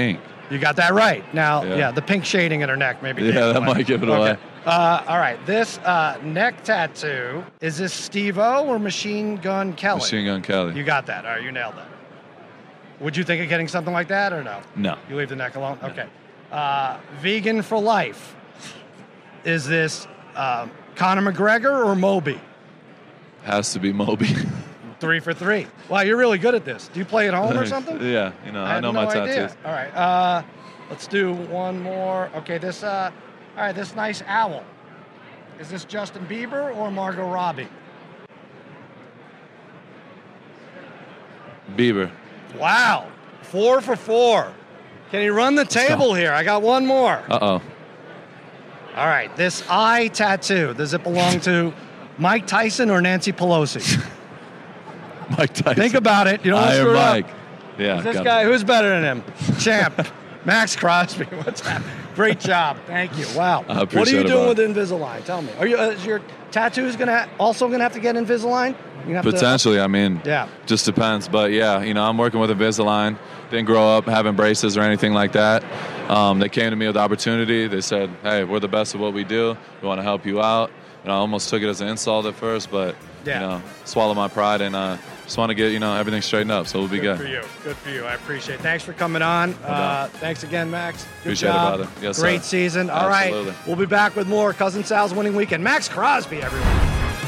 You got that right. Now, Yeah. yeah, the pink shading in her neck maybe. Yeah, gave it that away. might give it Okay. away. Uh, all right, this uh, neck tattoo, is this Steve-O or Machine Gun Kelly? Machine Gun Kelly. You got that. All right, you nailed that. Would you think of getting something like that or no? No. You leave the neck alone? Okay. Uh, vegan for life. Is this uh, Conor McGregor or Moby? Has to be Moby. Three for three. Wow, you're really good at this. Do you play at home or something? Yeah, you know, I, had know no my tattoos. idea. All right, uh, let's do one more. Okay, this, uh, all right, this nice owl. Is this Justin Bieber or Margot Robbie? Bieber. Wow, four for four. Can you run the table here? I got one more. Uh-oh. All right, this eye tattoo, does it belong to Mike Tyson or Nancy Pelosi? Mike Tyson. Think about it. You don't want to Iron screw it Mike. up. Yeah. Is this got guy, it. who's better than him? Champ. Max Crosby. What's happening? Great job. Thank you. Wow. I What are appreciate you it, doing bud. with Invisalign? Tell me. Are you, uh, is your tattoos gonna ha- also going to have to get Invisalign? You have to- Potentially, I mean, Yeah. just depends. But yeah, you know, I'm working with Invisalign. Didn't grow up having braces or anything like that. Um, they came to me with the opportunity. They said, hey, we're the best at what we do. We want to help you out. And I almost took it as an insult at first, but, Yeah. you know, swallow my pride and uh, just want to get, you know, everything straightened up. So we'll be Good good. for you. Good for you. I appreciate it. Thanks for coming on. Uh, thanks again, Max. Good Appreciate it, job. brother. Yes, Great sir. season. All right. Absolutely. We'll be back with more Cousin Sal's Winning Weekend. Max Crosby, everyone.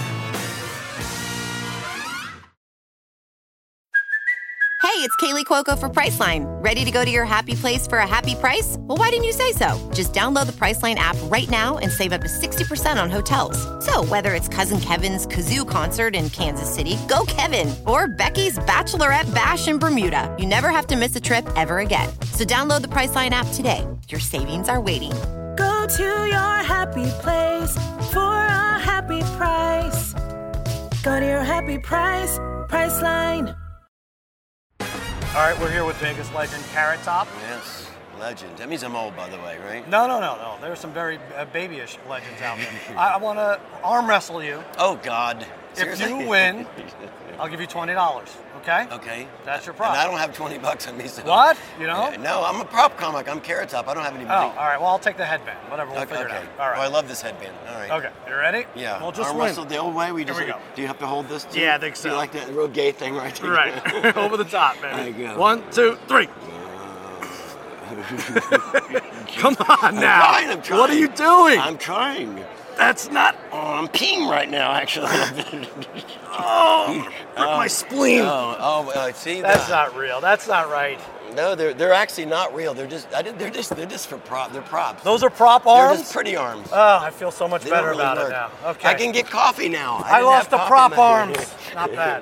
Hey, it's Kaylee Cuoco for Priceline. Ready to go to your happy place for a happy price? Well, why didn't you say so? Just download the Priceline app right now and save up to sixty percent on hotels. So whether it's Cousin Kevin's Kazoo Concert in Kansas City, go Kevin, or Becky's Bachelorette Bash in Bermuda, you never have to miss a trip ever again. So download the Priceline app today. Your savings are waiting. Go to your happy place for a happy price. Go to your happy price, Priceline. All right, we're here with Vegas legend Carrot Top. Yes, legend. That means I'm old, by the way, right? No, no, no, no. There's some very uh, babyish legends out there. I, I want to arm wrestle you. Oh, God. If Seriously? you win, I'll give you twenty dollars, okay? Okay. That's your prop. And I don't have twenty bucks on me, so. What? You know? Yeah, no, I'm a prop comic. I'm Carrot Top. I don't have any Oh, money. all right. Well, I'll take the headband. Whatever. We'll okay. figure okay. it out. All right. Oh, I love this headband. All right. Okay. You ready? Yeah. Well, just Arm win. wrestle the old way. We just. Here we go. Do you have to hold this too? Yeah, I think so. Do you like that real gay thing right there? Right. Over the top, baby. There you go. One, two, three. Come on I'm now. trying, I'm trying. What are you doing? I'm trying. That's not. Oh, I'm peeing right now, actually. Oh, prick my spleen. Oh, oh, uh, see That's that? not real. That's not right. No, they're they're actually not real. They're just I did, they're just they're just for prop. They're props. Those are prop They're arms? just pretty arms. Oh, I feel so much They don't better really about work. it now. Okay. I can get coffee now. I, I, didn't lost the have coffee prop in my- arms. Not bad.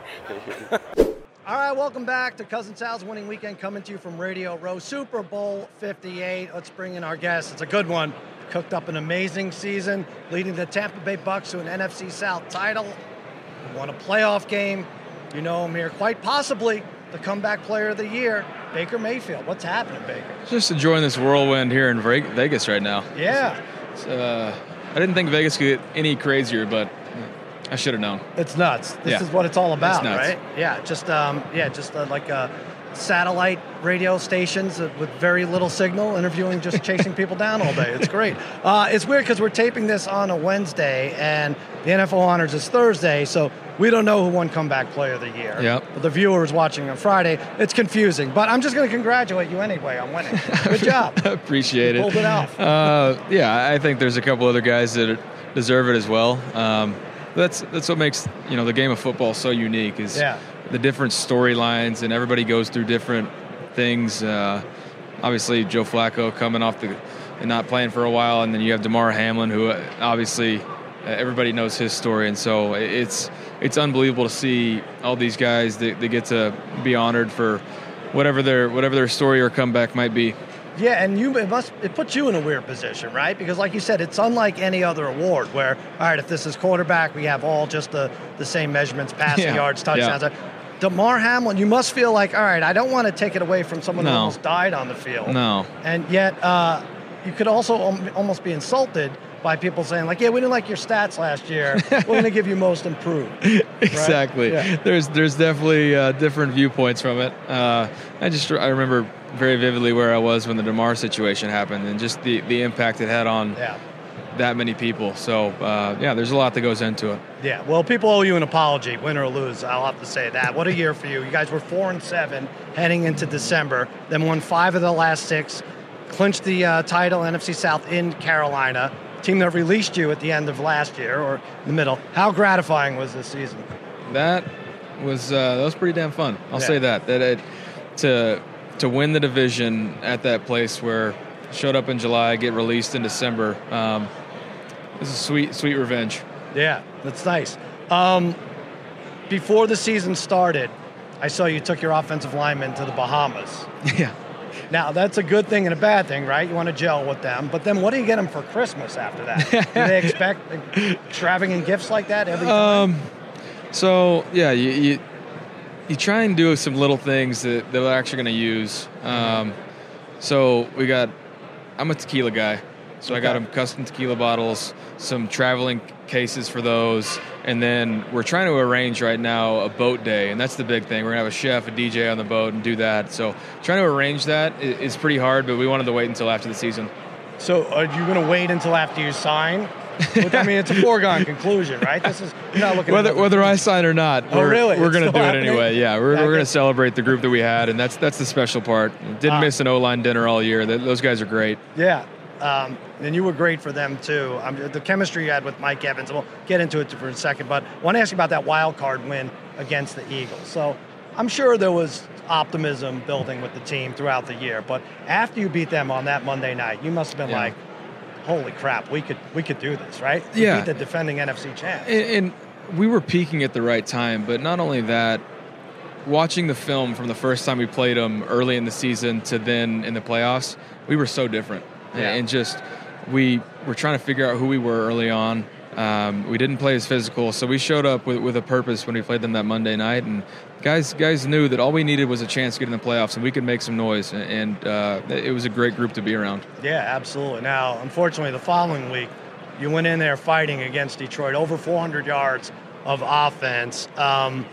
All right, welcome back to Cousin Sal's Winning Weekend, coming to you from Radio Row, Super Bowl fifty-eight. Let's bring in our guest. It's a good one. Cooked up an amazing season, leading the Tampa Bay Bucks to an N F C South title. Won a playoff game. You know him here, quite possibly the comeback player of the year, Baker Mayfield. What's happening, Baker? Just enjoying this whirlwind here in Vegas right now. Yeah. It's, uh, I didn't think Vegas could get any crazier, but I should have known. It's nuts. This Yeah. is what it's all about, It's nuts. right? Yeah, just um, yeah, just uh, like uh, satellite radio stations with very little signal, interviewing, just chasing people down all day. It's great. Uh, it's weird because we're taping this on a Wednesday, and the N F L Honors is Thursday, so we don't know who won Comeback Player of the Year. Yep. But the viewers watching on Friday, it's confusing. But I'm just going to congratulate you anyway on winning. Good job. Appreciate You it. pulled it off. Uh, yeah, I think there's a couple other guys that deserve it as well. Um, that's that's what makes you know the game of football so unique is Yeah. the different storylines, and everybody goes through different things. Uh, obviously, Joe Flacco coming off the and not playing for a while, and then you have DeMar Hamlin, who uh, obviously uh, everybody knows his story, and so it's it's unbelievable to see all these guys that, that get to be honored for whatever their whatever their story or comeback might be. Yeah, and you it must it puts you in a weird position, right? Because like you said, it's unlike any other award where, all right, if this is quarterback, we have all just the, the same measurements, passing Yeah, yards, touchdowns. yeah. DeMar Hamlin, you must feel like, all right, I don't want to take it away from someone who No. almost died on the field. No. And yet uh, you could also al- almost be insulted by people saying, like, yeah, we didn't like your stats last year. We're going to give you most improved. Exactly. Right? Yeah. There's there's definitely uh, different viewpoints from it. Uh, I just I remember very vividly where I was when the DeMar situation happened, and just the, the impact it had on yeah. that many people. So, uh, yeah, there's a lot that goes into it. Yeah, well, people owe you an apology, win or lose. I'll have to say that. What a year for you. You guys were four and seven heading into December, then won five of the last six, clinched the uh, title N F C South in Carolina, team that released you at the end of last year or in the middle. How gratifying was this season? That was uh, that was pretty damn fun. I'll Yeah. say that. That it, to to win the division at that place where showed up in July, get released in December. Um, this is sweet, sweet revenge. Yeah, that's nice. Um, before the season started, I saw you took your offensive lineman to the Bahamas. Yeah. Now, that's a good thing and a bad thing, right? You want to gel with them. But then what do you get them for Christmas after that? Do they expect extravagant gifts like that every time? Um, so, yeah, you, you you try and do some little things that they're actually going to use. Um, so we got, I'm a tequila guy. So I got them custom tequila bottles, some traveling cases for those, and then we're trying to arrange right now a boat day, and that's the big thing. We're going to have a chef, a D J on the boat, and do that. So trying to arrange that is pretty hard, but we wanted to wait until after the season. So are you going to wait until after you sign? I mean, it's a foregone conclusion, right? This is you're not looking whether at whether I sign or not. Oh, we're, really? We're It's going to still do it happening? anyway. Yeah, we're Yeah, we're going to okay. celebrate the group that we had, and that's that's the special part. Didn't Uh, miss an O-line dinner all year. Th- Those guys are great. Yeah. Um, and you were great for them, too. Um, the chemistry you had with Mike Evans, we'll get into it for a second, but I want to ask you about that wild card win against the Eagles. So I'm sure there was optimism building with the team throughout the year, but after you beat them on that Monday night, you must have been Yeah. like, holy crap, we could we could do this, right? We Yeah. beat the defending N F C champs. And, and we were peaking at the right time, but not only that, watching the film from the first time we played them early in the season to then in the playoffs, we were so different. Yeah. And just, we were trying to figure out who we were early on. Um, we didn't play as physical, so we showed up with, with a purpose when we played them that Monday night. And guys guys knew that all we needed was a chance to get in the playoffs, and we could make some noise. And uh, it was a great group to be around. Yeah, absolutely. Now, unfortunately, the following week, you went in there fighting against Detroit, over four hundred yards of offense. Um,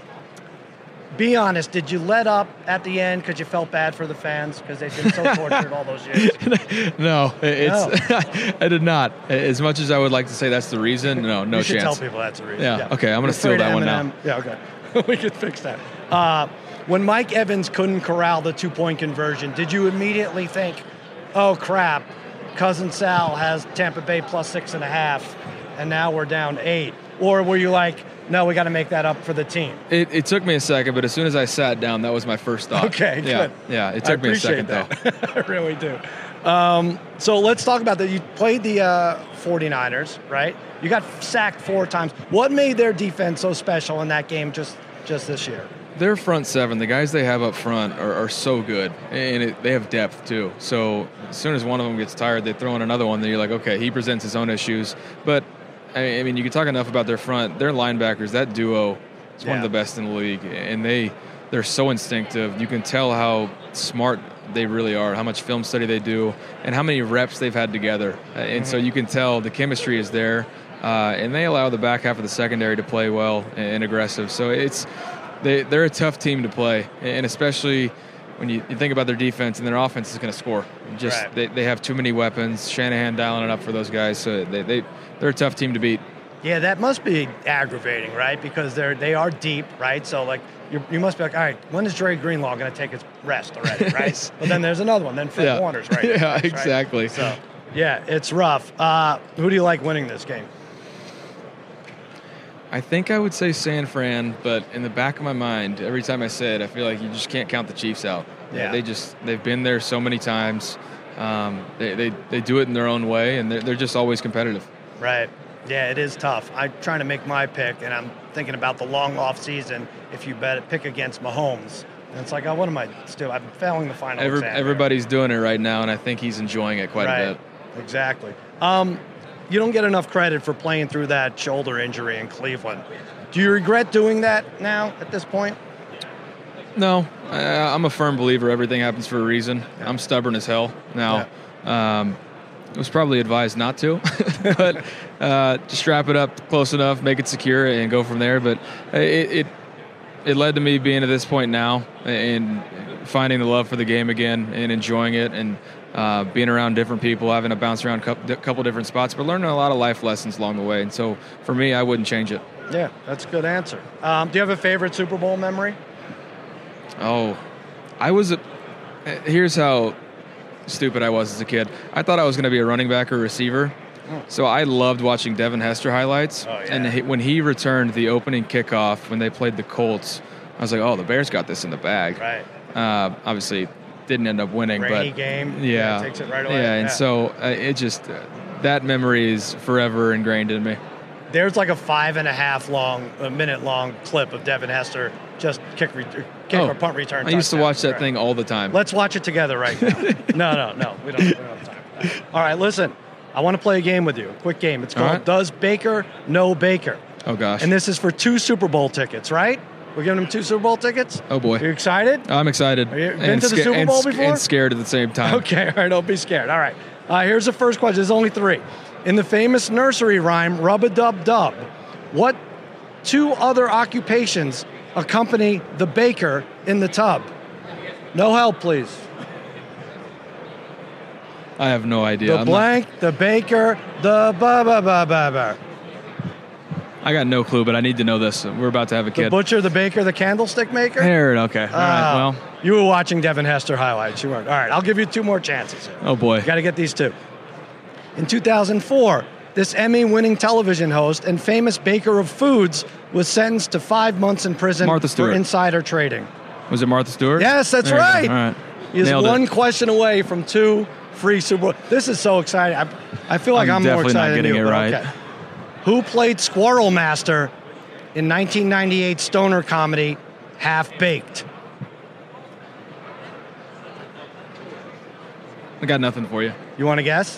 be honest, did you let up at the end because you felt bad for the fans because they've been so tortured all those years? No, it's No. I did not. As much as I would like to say that's the reason, no, no you should chance. tell people that's the reason. Yeah, okay, I'm going to steal Afraid that of one Eminem. now. Yeah, okay. We could fix that. Uh, when Mike Evans couldn't corral the two-point conversion, did you immediately think, oh, crap, Cousin Sal has Tampa Bay plus six and a half, and now we're down eight? Or were you like, no, we got to make that up for the team? It, it took me a second, but as soon as I sat down, that was my first thought. Okay, yeah, good. Yeah, it I took me a second, appreciate though. that. I really do. Um, so let's talk about that. You played the uh, forty-niners, right? You got sacked four times. What made their defense so special in that game just, just this year? Their front seven, the guys they have up front are, are so good, and it, they have depth too. So as soon as one of them gets tired, they throw in another one. Then you're like, okay, he presents his own issues. But I I mean, you can talk enough about their front. Their linebackers, that duo, is one Yeah. of the best in the league, and they they're so instinctive. You can tell how smart they really are, how much film study they do, and how many reps they've had together. Uh, And so you can tell the chemistry is there, uh, and they allow the back half of the secondary to play well and, and aggressive. So it's they they're a tough team to play, and especially when you, you think about their defense and their offense is going to score. Just Right. they, they have too many weapons. Shanahan dialing it up for those guys, so they they they're a tough team to beat. Yeah, that must be aggravating, right? Because they're they are deep, right? So like you you must be like, all right, when is Dre Greenlaw going to take his rest already, right? But then there's another one. Then Fred Yeah. Warner's right. Yeah, next, right? exactly. So yeah, it's rough. Uh, who do you like winning this game? I think I would say San Fran, but in the back of my mind, every time I say it, I feel like you just can't count the Chiefs out. Yeah. They just, they've been there so many times. Um, they, they, they do it in their own way, and they're, they're just always competitive. Right. Yeah, it is tough. I'm trying to make my pick, and I'm thinking about the long off season. If you bet pick against Mahomes, and it's like, oh, what am I still? I'm failing the final Every, exam. everybody's doing it right now, and I think he's enjoying it quite right. a bit. Exactly. Um, you don't get enough credit for playing through that shoulder injury in Cleveland. Do you regret doing that now at this point? No, I, I'm a firm believer everything happens for a reason. Yeah. I'm stubborn as hell. Now, yeah. um, it was probably advised not to, but uh, just strap it up close enough, make it secure, and go from there. But it, it it led to me being at this point now and finding the love for the game again and enjoying it and uh, being around different people, having to bounce around a couple different spots, but learning a lot of life lessons along the way. And so for me, I wouldn't change it. Yeah, that's a good answer. Um, do you have a favorite Super Bowl memory? Oh, I was a, here's how stupid I was as a kid. I thought I was going to be a running back or receiver. So I loved watching Devin Hester highlights. Oh, yeah. And he, when he returned the opening kickoff, when they played the Colts, I was like, oh, the Bears got this in the bag. Right. Uh, obviously, didn't end up winning. Rainy but game. Yeah. yeah. Takes it right away. Yeah, and yeah. so uh, it just, uh, that memory is forever ingrained in me. There's like a five and a half long, a minute long clip of Devin Hester just kick, re- kick oh, or punt return. I touchdown. used to watch that right. thing all the time. Let's watch it together right now. no, no, no. We don't, we don't have time for that. All right, listen. I want to play a game with you. A quick game. It's called right. Does Baker Know Baker? Oh, gosh. And this is for two Super Bowl tickets, right? We're giving him two Super Bowl tickets? Oh, boy. Are you excited? I'm excited. Have you been and to the sca- Super Bowl and, before? And scared at the same time. Okay, all right. Don't be scared. All right. Uh, here's the first question. There's only three. In the famous nursery rhyme, Rub-a-Dub-Dub, what two other occupations accompany the baker in the tub? No help, please. I have no idea. The I'm blank, not... the baker, the ba ba ba ba ba. I got no clue, but I need to know this. We're about to have a kid. The butcher, the baker, the candlestick maker? There, okay. All uh, right, well. You were watching Devin Hester highlights. You weren't. All right, I'll give you two more chances here. Oh, boy. You got to get these two. In two thousand four, this Emmy-winning television host and famous baker of foods was sentenced to five months in prison Martha Stewart. for insider trading. Was it Martha Stewart? Yes, that's there right. All right. He's Nailed one it. question away from two free Super Bowl. This is so exciting. I, I feel like I'm, I'm more excited not getting than you. It right. Okay. Who played Squirrel Master in nineteen ninety-eight stoner comedy Half Baked? I got nothing for you. You want to guess?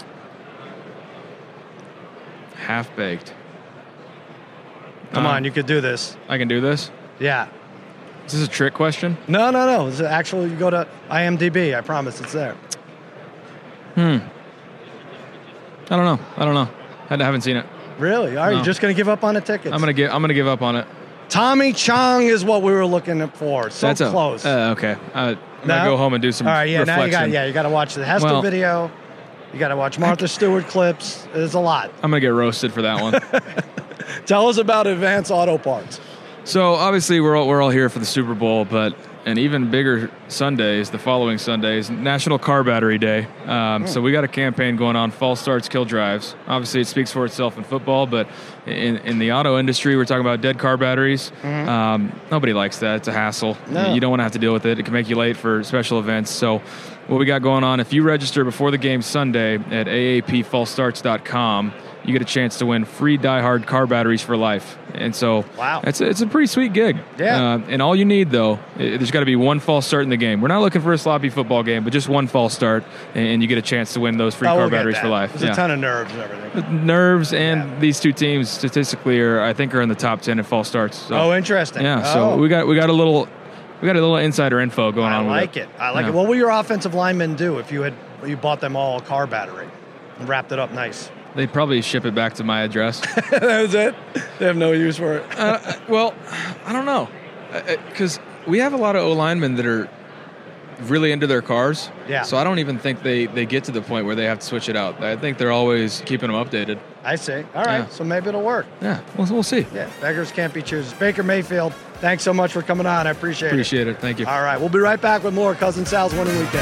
Half Baked. Come um, on, you could do this. I can do this? Yeah. Is this a trick question? No, no, no. It's actual. You go to I M D B. I promise it's there. Hmm. I don't know. I don't know. I haven't seen it. Really? Are no. you just going to give up on the tickets? I'm going to give. I'm going to give up on it. Tommy Chong is what we were looking for. So That's close. A, uh, okay. Uh, I'm no? going to go home and do some All right. Yeah. reflection. Now you got. Yeah. You got to watch the Hester well, video. You got to watch Martha Stewart clips. There's a lot. I'm going to get roasted for that one. Tell us about Advance Auto Parts. So obviously we're all, we're all here for the Super Bowl, but an even bigger Sunday is the following Sunday is National Car Battery Day. Um, mm. So we got a campaign going on, False Starts, Kill Drives. Obviously it speaks for itself in football, but in, in the auto industry, we're talking about dead car batteries. Mm-hmm. Um, nobody likes that. It's a hassle. No. You don't want to have to deal with it. It can make you late for special events. So what we got going on, if you register before the game Sunday at A A P false starts dot com, you get a chance to win free diehard car batteries for life. And so wow. it's, a, it's a pretty sweet gig. Yeah. Uh, and all you need, though, it, there's got to be one false start in the game. We're not looking for a sloppy football game, but just one false start, and, and you get a chance to win those free oh, car we'll batteries that. for life. There's yeah. a ton of nerves and everything. Nerves, and yeah. these two teams statistically are, I think, are in the top ten in false starts. So, oh, interesting. Yeah, oh. so we got we got a little we got a little insider info going I on. like with it. I like yeah. it. What will your offensive linemen do if you had you bought them all a car battery and wrapped it up nice? They'd probably ship it back to my address. That was it? They have no use for it? uh, well, I don't know. Because we have a lot of O-linemen that are really into their cars. Yeah. So I don't even think they, they get to the point where they have to switch it out. I think they're always keeping them updated. I see. All right. Yeah. So maybe it'll work. Yeah. We'll, we'll see. Yeah. Beggars can't be choosers. Baker Mayfield, thanks so much for coming on. I appreciate, appreciate it. Appreciate it. Thank you. All right. We'll be right back with more Cousin Sal's Winning Weekend.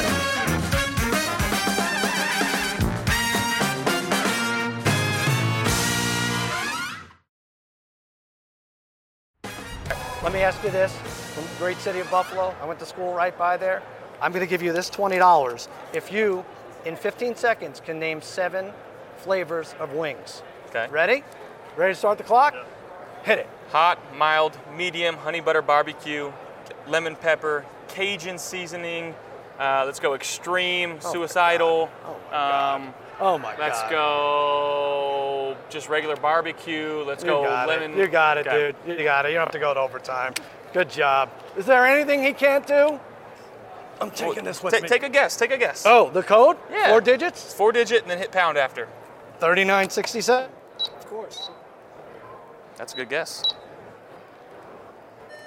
Let me ask you this, from the great city of Buffalo, I went to school right by there. I'm going to give you this twenty dollars if you, in fifteen seconds, can name seven flavors of wings. Okay. Ready? Ready to start the clock? Yeah. Hit it. Hot, mild, medium, honey butter barbecue, lemon pepper, Cajun seasoning. Uh, let's go extreme, oh suicidal. Oh my God. Um, oh my let's God. go just regular barbecue. Let's you go got lemon. It. You got it, okay. dude. You got it. You don't have to go to overtime. Good job. Is there anything he can't do? I'm taking well, this with t- me. Take a guess. Take a guess. Oh, the code? Yeah. Four digits? It's four digit and then hit pound after. thirty-nine sixty-seven? Of course. That's a good guess.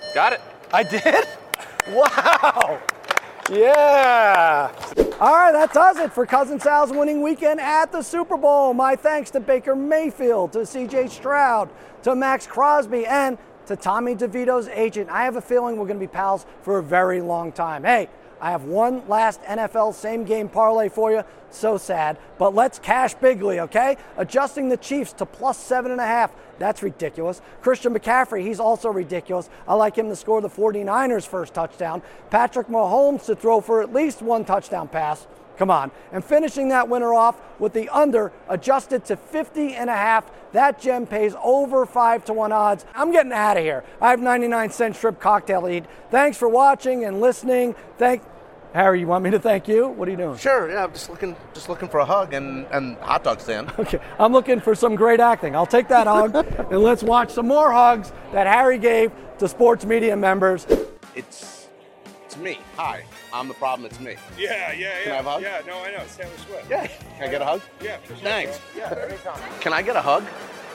Got it. I did? Wow. Yeah. All right, that does it for Cousin Sal's winning weekend at the Super Bowl. My thanks to Baker Mayfield, to C J Stroud, to Max Crosby, and to Tommy DeVito's agent. I have a feeling we're going to be pals for a very long time. Hey, I have one last N F L same-game parlay for you. So sad, but let's cash bigly, okay? Adjusting the Chiefs to plus seven and a half. That's ridiculous. Christian McCaffrey, he's also ridiculous. I like him to score the 49ers' first touchdown. Patrick Mahomes to throw for at least one touchdown pass. Come on. And finishing that winner off with the under adjusted to fifty and a half. That gem pays over five to one odds. I'm getting out of here. I have ninety-nine cent shrimp cocktail to eat. Thanks for watching and listening. Thank Harry, you want me to thank you? What are you doing? Sure, yeah, I'm just looking just looking for a hug and, and hot dog stand. Okay, I'm looking for some great acting. I'll take that hug, and let's watch some more hugs that Harry gave to sports media members. It's it's me. Hi, I'm the problem, it's me. Yeah, yeah, yeah. Can I have a hug? Yeah, no, I know. It's Taylor Swift. Yeah. Can I get a hug? Yeah, for sure. Thanks. Yeah, anytime. Can I get a hug?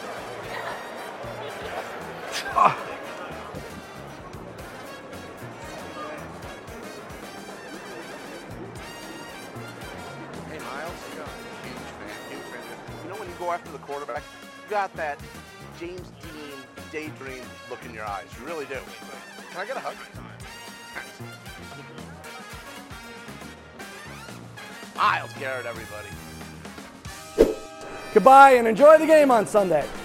Oh. Go after the quarterback, you got that James Dean daydream look in your eyes. You really do. Can I get a hug? Miles Garrett, everybody. Goodbye and enjoy the game on Sunday.